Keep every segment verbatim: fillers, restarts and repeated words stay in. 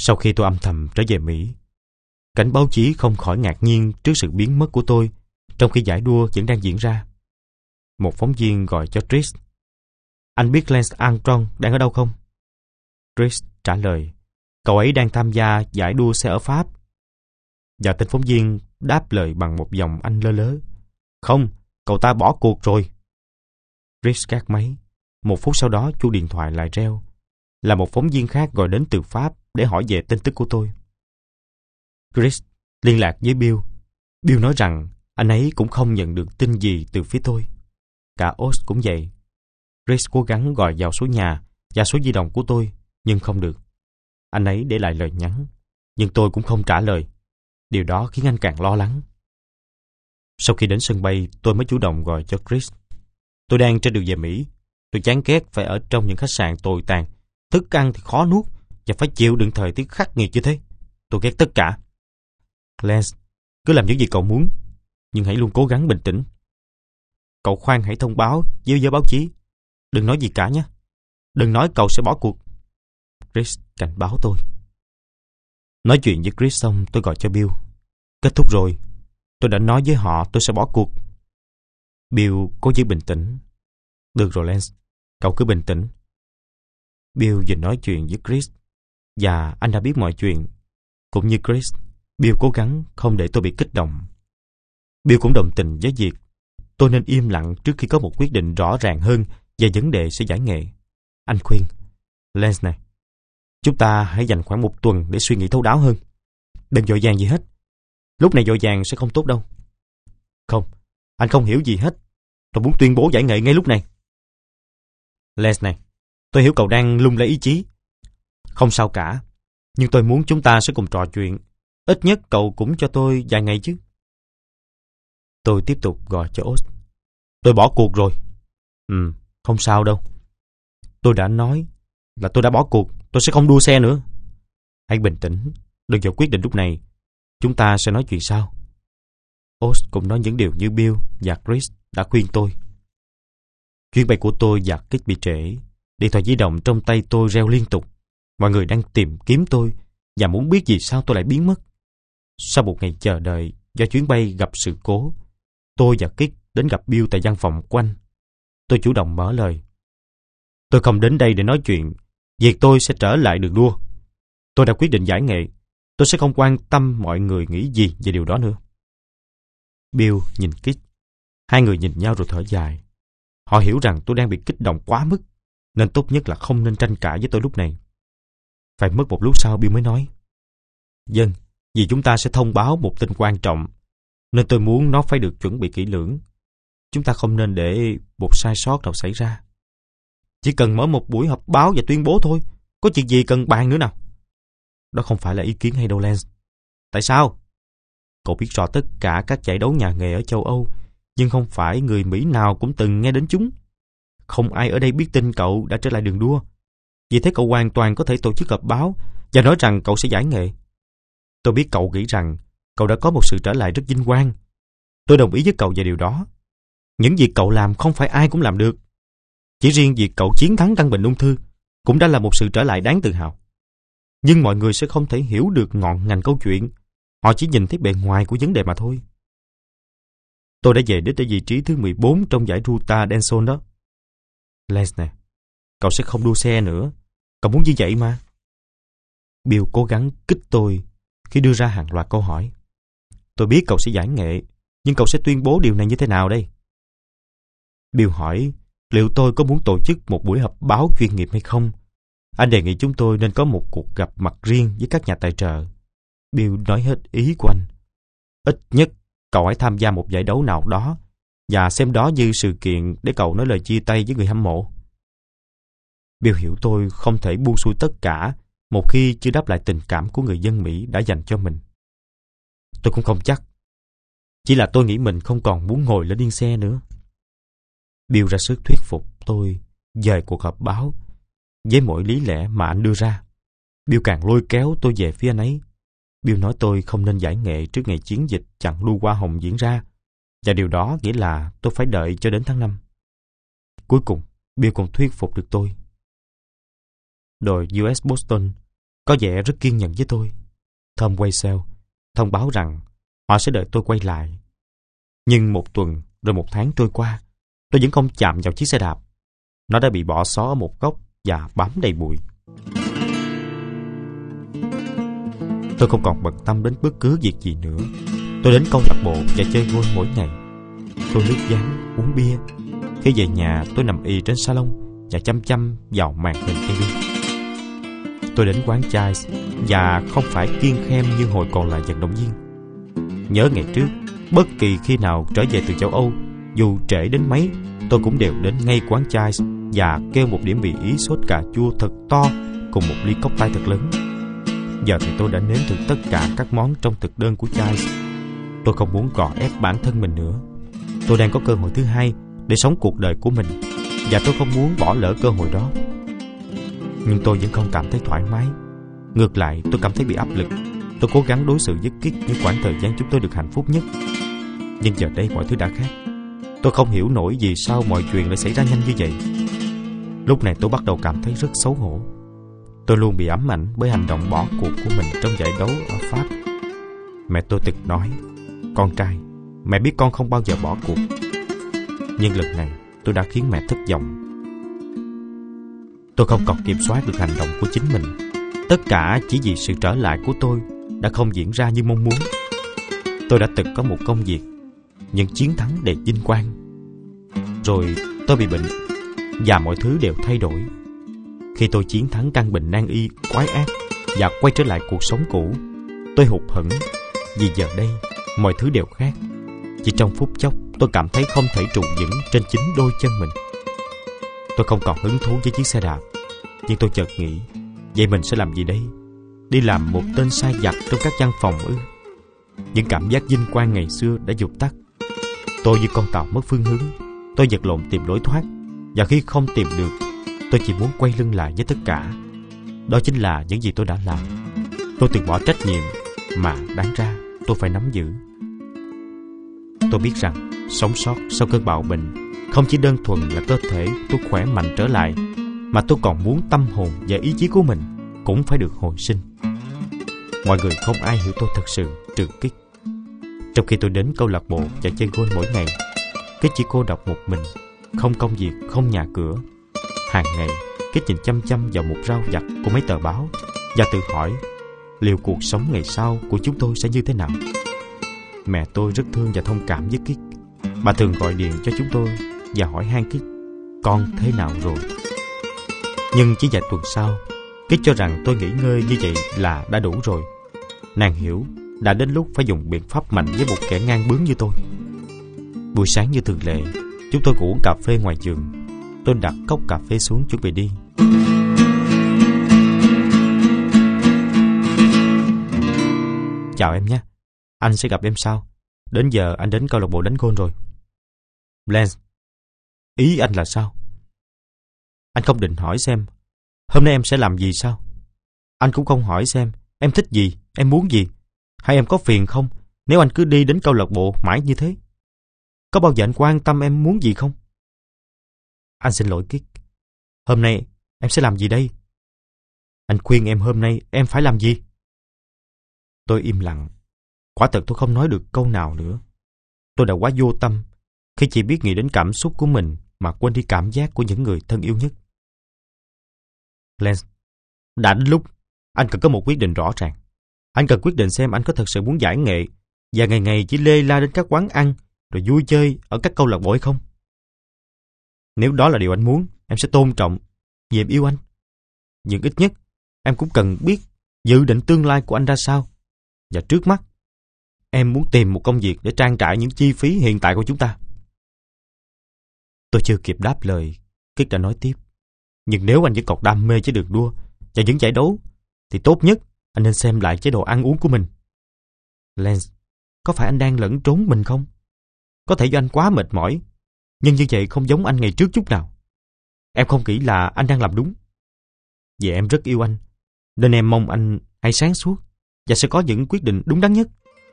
Sau khi tôi âm thầm trở về Mỹ, cảnh báo chí không khỏi ngạc nhiên trước sự biến mất của tôi trong khi giải đua vẫn đang diễn ra. Một phóng viên gọi cho Trish. Anh biết Lance Armstrong đang ở đâu không? Trish trả lời, cậu ấy đang tham gia giải đua xe ở Pháp. Và tên phóng viên đáp lời bằng một dòng Anh lơ lớ. Không, cậu ta bỏ cuộc rồi. Trish gác máy. Một phút sau đó chuông điện thoại lại reo. Là một phóng viên khác gọi đến từ Pháp để hỏi về tin tức của tôi. Chris liên lạc với Bill. Bill nói rằng anh ấy cũng không nhận được tin gì từ phía tôi. Cả Oz cũng vậy. Chris cố gắng gọi vào số nhà và số di động của tôi, nhưng không được. Anh ấy để lại lời nhắn, nhưng tôi cũng không trả lời. Điều đó khiến anh càng lo lắng. Sau khi đến sân bay, tôi mới chủ động gọi cho Chris. Tôi đang trên đường về Mỹ. Tôi chán ghét phải ở trong những khách sạn tồi tàn, thức ăn thì khó nuốt và phải chịu đựng thời tiết khắc nghiệt như thế. Tôi ghét tất cả. Lance, cứ làm những gì cậu muốn, nhưng hãy luôn cố gắng bình tĩnh. Cậu khoan hãy thông báo với giới báo chí. Đừng nói gì cả nhé. Đừng nói cậu sẽ bỏ cuộc. Chris cảnh báo tôi. Nói chuyện với Chris xong, tôi gọi cho Bill. Kết thúc rồi. Tôi đã nói với họ tôi sẽ bỏ cuộc. Bill cố giữ bình tĩnh. Được rồi Lance, cậu cứ bình tĩnh. Bill vừa nói chuyện với Chris, và anh đã biết mọi chuyện. Cũng như Chris, Bill cố gắng không để tôi bị kích động. Bill cũng đồng tình với việc tôi nên im lặng trước khi có một quyết định rõ ràng hơn về vấn đề sẽ giải nghệ. Anh khuyên, Lance này, chúng ta hãy dành khoảng một tuần để suy nghĩ thấu đáo hơn. Đừng vội vàng gì hết. Lúc này vội vàng sẽ không tốt đâu. Không, anh không hiểu gì hết. Tôi muốn tuyên bố giải nghệ ngay lúc này. Lance này, tôi hiểu cậu đang lung lay ý chí. Không sao cả, nhưng tôi muốn chúng ta sẽ cùng trò chuyện. Ít nhất cậu cũng cho tôi vài ngày chứ. Tôi tiếp tục gọi cho Oz. Tôi bỏ cuộc rồi. Ừ, không sao đâu. Tôi đã nói là tôi đã bỏ cuộc. Tôi sẽ không đua xe nữa. Hãy bình tĩnh. Đừng vào quyết định lúc này. Chúng ta sẽ nói chuyện sau. Oz cũng nói những điều như Bill và Chris đã khuyên tôi. Chuyến bay của tôi và Kit bị trễ. Điện thoại di động trong tay tôi reo liên tục. Mọi người đang tìm kiếm tôi và muốn biết vì sao tôi lại biến mất. Sau một ngày chờ đợi do chuyến bay gặp sự cố, tôi và Kit đến gặp Bill tại văn phòng của anh. Tôi chủ động mở lời. Tôi không đến đây để nói chuyện. Việc tôi sẽ trở lại đường đua. Tôi đã quyết định giải nghệ. Tôi sẽ không quan tâm mọi người nghĩ gì về điều đó nữa. Bill nhìn Kit. Hai người nhìn nhau rồi thở dài. Họ hiểu rằng tôi đang bị kích động quá mức, nên tốt nhất là không nên tranh cãi với tôi lúc này. Phải mất một lúc sau Bill mới nói. Vâng, vì chúng ta sẽ thông báo một tin quan trọng, nên tôi muốn nó phải được chuẩn bị kỹ lưỡng. Chúng ta không nên để một sai sót nào xảy ra. Chỉ cần mở một buổi họp báo và tuyên bố thôi. Có chuyện gì cần bàn nữa nào? Đó không phải là ý kiến hay đâu Lance. Tại sao? Cậu biết rõ tất cả các giải đấu nhà nghề ở châu Âu, nhưng không phải người Mỹ nào cũng từng nghe đến chúng. Không ai ở đây biết tin cậu đã trở lại đường đua. Vì thế cậu hoàn toàn có thể tổ chức họp báo và nói rằng cậu sẽ giải nghệ. Tôi biết cậu nghĩ rằng cậu đã có một sự trở lại rất vinh quang. Tôi đồng ý với cậu về điều đó. Những việc cậu làm không phải ai cũng làm được. Chỉ riêng việc cậu chiến thắng căn bệnh ung thư cũng đã là một sự trở lại đáng tự hào. Nhưng mọi người sẽ không thể hiểu được ngọn ngành câu chuyện. Họ chỉ nhìn thấy bề ngoài của vấn đề mà thôi. Tôi đã về đích ở vị trí thứ mười bốn trong giải Ruta del Sol đó. Lance nè, cậu sẽ không đua xe nữa. Cậu muốn như vậy mà. Bill cố gắng kích tôi khi đưa ra hàng loạt câu hỏi. Tôi biết cậu sẽ giải nghệ, nhưng cậu sẽ tuyên bố điều này như thế nào đây? Bill hỏi liệu tôi có muốn tổ chức một buổi họp báo chuyên nghiệp hay không. Anh đề nghị chúng tôi nên có một cuộc gặp mặt riêng với các nhà tài trợ. Bill nói hết ý của anh. Ít nhất cậu hãy tham gia một giải đấu nào đó và xem đó như sự kiện để cậu nói lời chia tay với người hâm mộ. Bill hiểu tôi không thể buông xuôi tất cả một khi chưa đáp lại tình cảm của người dân Mỹ đã dành cho mình. Tôi cũng không chắc. Chỉ là tôi nghĩ mình không còn muốn ngồi lên yên xe nữa. Bill ra sức thuyết phục tôi dời cuộc họp báo với mỗi lý lẽ mà anh đưa ra. Bill càng lôi kéo tôi về phía anh ấy. Bill nói tôi không nên giải nghệ trước ngày chiến dịch chặn lưu hoa hồng diễn ra, và điều đó nghĩa là tôi phải đợi cho đến tháng năm. Cuối cùng, Bill còn thuyết phục được tôi. Đội u ét Boston có vẻ rất kiên nhẫn với tôi. Tom Waysell thông báo rằng họ sẽ đợi tôi quay lại. Nhưng một tuần rồi một tháng trôi qua, tôi vẫn không chạm vào chiếc xe đạp. Nó đã bị bỏ xó ở một góc và bám đầy bụi. Tôi không còn bận tâm đến bất cứ việc gì nữa. Tôi đến câu lạc bộ và chơi golf mỗi ngày. Tôi lướt ván, uống bia. Khi về nhà, tôi nằm y trên salon và chăm chăm vào màn hình ti vi. Tôi đến quán Chais và không phải kiêng khem như hồi còn là vận động viên. Nhớ ngày trước, bất kỳ khi nào trở về từ châu Âu, dù trễ đến mấy, tôi cũng đều đến ngay quán Chais và kêu một đĩa mì ý sốt cà chua thật to cùng một ly cốc tay thật lớn. Giờ thì tôi đã nếm thử tất cả các món trong thực đơn của Chais. Tôi không muốn gò ép bản thân mình nữa. Tôi đang có cơ hội thứ hai để sống cuộc đời của mình, và tôi không muốn bỏ lỡ cơ hội đó. Nhưng tôi vẫn không cảm thấy thoải mái. Ngược lại, tôi cảm thấy bị áp lực. Tôi cố gắng đối xử với Kit những khoảng thời gian chúng tôi được hạnh phúc nhất. Nhưng giờ đây mọi thứ đã khác. Tôi không hiểu nổi vì sao mọi chuyện lại xảy ra nhanh như vậy. Lúc này tôi bắt đầu cảm thấy rất xấu hổ. Tôi luôn bị ám ảnh bởi hành động bỏ cuộc của mình trong giải đấu ở Pháp. Mẹ tôi từng nói, con trai, mẹ biết con không bao giờ bỏ cuộc. Nhưng lần này tôi đã khiến mẹ thất vọng. Tôi không còn kiểm soát được hành động của chính mình. Tất cả chỉ vì sự trở lại của tôi đã không diễn ra như mong muốn. Tôi đã từng có một công việc, những chiến thắng đầy vinh quang. Rồi tôi bị bệnh và mọi thứ đều thay đổi. Khi tôi chiến thắng căn bệnh nan y quái ác và quay trở lại cuộc sống cũ, tôi hụt hẫng vì giờ đây mọi thứ đều khác. Chỉ trong phút chốc tôi cảm thấy không thể trụ vững trên chính đôi chân mình. Tôi không còn hứng thú với chiếc xe đạp. Nhưng tôi chợt nghĩ, vậy mình sẽ làm gì đây? Đi làm một tên sai vặt trong các văn phòng ư? Những cảm giác vinh quang ngày xưa đã vụt tắt. Tôi như con tàu mất phương hướng. Tôi vật lộn tìm lối thoát, và khi không tìm được, tôi chỉ muốn quay lưng lại với tất cả. Đó chính là những gì tôi đã làm. Tôi từ bỏ trách nhiệm mà đáng ra tôi phải nắm giữ. Tôi biết rằng sống sót sau cơn bạo bệnh không chỉ đơn thuần là cơ thể tôi khỏe mạnh trở lại, mà tôi còn muốn tâm hồn và ý chí của mình cũng phải được hồi sinh. Mọi người không ai hiểu tôi thật sự trừ Kit. Trong khi tôi đến câu lạc bộ và chơi golf mỗi ngày, Kit chỉ cô độc một mình, không công việc, không nhà cửa. Hàng ngày, Kit nhìn chăm chăm vào một rau vặt của mấy tờ báo và tự hỏi liệu cuộc sống ngày sau của chúng tôi sẽ như thế nào. Mẹ tôi rất thương và thông cảm với Kit. Bà thường gọi điện cho chúng tôi và hỏi han Kit con thế nào rồi. Nhưng chỉ vài tuần sau, Kit cho rằng tôi nghỉ ngơi như vậy là đã đủ rồi. Nàng hiểu đã đến lúc phải dùng biện pháp mạnh với một kẻ ngang bướng như tôi. Buổi sáng như thường lệ, chúng tôi uống cà phê ngoài giường. Tôi đặt cốc cà phê xuống chuẩn bị đi. Chào em nhé. Anh sẽ gặp em sau. Đến giờ anh đến câu lạc bộ đánh golf rồi. Lance, ý anh là sao? Anh không định hỏi xem hôm nay em sẽ làm gì sao? Anh cũng không hỏi xem em thích gì, em muốn gì, hay em có phiền không nếu anh cứ đi đến câu lạc bộ mãi như thế? Có bao giờ anh quan tâm em muốn gì không? Anh xin lỗi Kit. Hôm nay em sẽ làm gì đây? Anh khuyên em hôm nay em phải làm gì? Tôi im lặng. Quả thật tôi không nói được câu nào nữa. Tôi đã quá vô tâm khi chỉ biết nghĩ đến cảm xúc của mình mà quên đi cảm giác của những người thân yêu nhất. Lance, đã đến lúc anh cần có một quyết định rõ ràng. Anh cần quyết định xem anh có thật sự muốn giải nghệ và ngày ngày chỉ lê la đến các quán ăn rồi vui chơi ở các câu lạc bộ hay không? Nếu đó là điều anh muốn, em sẽ tôn trọng vì em yêu anh. Nhưng ít nhất em cũng cần biết dự định tương lai của anh ra sao. Và trước mắt, em muốn tìm một công việc để trang trải những chi phí hiện tại của chúng ta. Tôi chưa kịp đáp lời, Kit đã nói tiếp. Nhưng nếu anh vẫn còn đam mê với đường đua và những giải đấu, thì tốt nhất anh nên xem lại chế độ ăn uống của mình. Lance, có phải anh đang lẫn trốn mình không? Có thể do anh quá mệt mỏi, nhưng như vậy không giống anh ngày trước chút nào. Em không nghĩ là anh đang làm đúng. Vì em rất yêu anh, nên em mong anh hãy sáng suốt và sẽ có những quyết định đúng đắn nhất.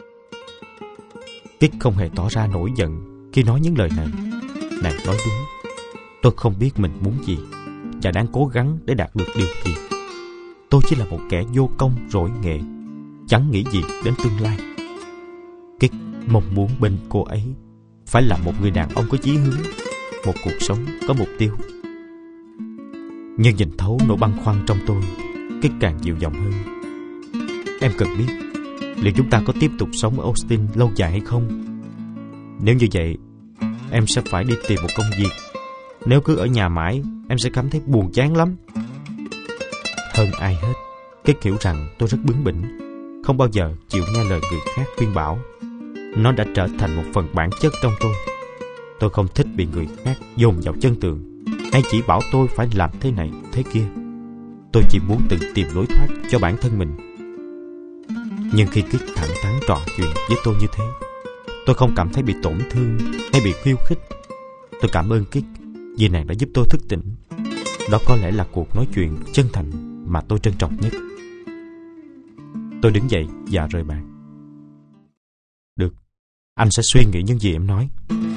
Kit không hề tỏ ra nổi giận khi nói những lời này. Nàng nói đúng. Tôi không biết mình muốn gì và đang cố gắng để đạt được điều gì. tôi chỉ là một kẻ vô công rỗi nghệ, chẳng nghĩ gì đến tương lai. Kit mong muốn bên cô ấy phải là một người đàn ông có chí hướng, một cuộc sống có mục tiêu. Nhưng nhìn thấu nỗi băn khoăn trong tôi, Kit càng dịu giọng hơn. Em cần biết liệu chúng ta có tiếp tục sống ở Austin lâu dài hay không. Nếu như vậy, em sẽ phải đi tìm một công việc. Nếu cứ ở nhà mãi, em sẽ cảm thấy buồn chán lắm. Hơn ai hết, Kit hiểu rằng tôi rất bướng bỉnh, không bao giờ chịu nghe lời người khác khuyên bảo. Nó đã trở thành một phần bản chất trong tôi. Tôi không thích bị người khác dồn vào chân tường, hay chỉ bảo tôi phải làm thế này, thế kia. Tôi chỉ muốn tự tìm lối thoát cho bản thân mình. Nhưng khi Kit thẳng thắn trò chuyện với tôi như thế, tôi không cảm thấy bị tổn thương hay bị khiêu khích. Tôi cảm ơn Kit vì nàng đã giúp tôi thức tỉnh. Đó có lẽ là cuộc nói chuyện chân thành mà tôi trân trọng nhất. Tôi đứng dậy và rời bàn. Được, anh sẽ suy nghĩ những gì em nói.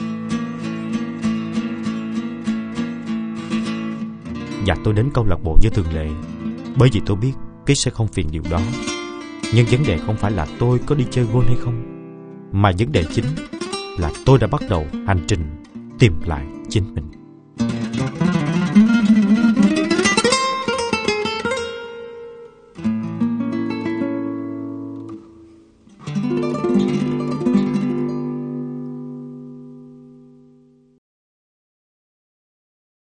Và tôi đến câu lạc bộ như thường lệ, bởi vì tôi biết Kit sẽ không phiền điều đó. Nhưng vấn đề không phải là tôi có đi chơi golf hay không, mà vấn đề chính là tôi đã bắt đầu hành trình tìm lại chính mình.